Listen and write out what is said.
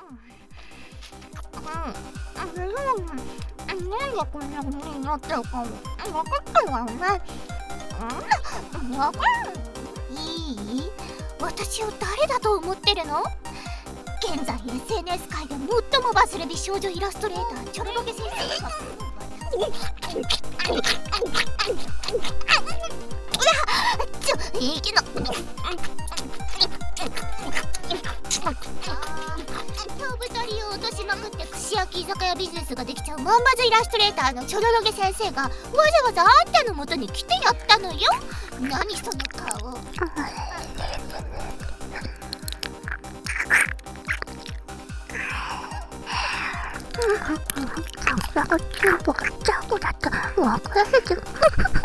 なんでこんな風になってるかも分かってるわよね。分かる。いい？私を誰だと思ってるの？現在 SNS 界で最もバズる美少女イラストレーターチョロロゲ先生が息の飛ぶ鳥を落としまくって串焼き居酒屋ビジネスができちゃうモンバズイラストレーターのチョロロゲ先生がわざわざあんたの元に来てやったのよ。何その顔。 全部がジャンボだと分からせて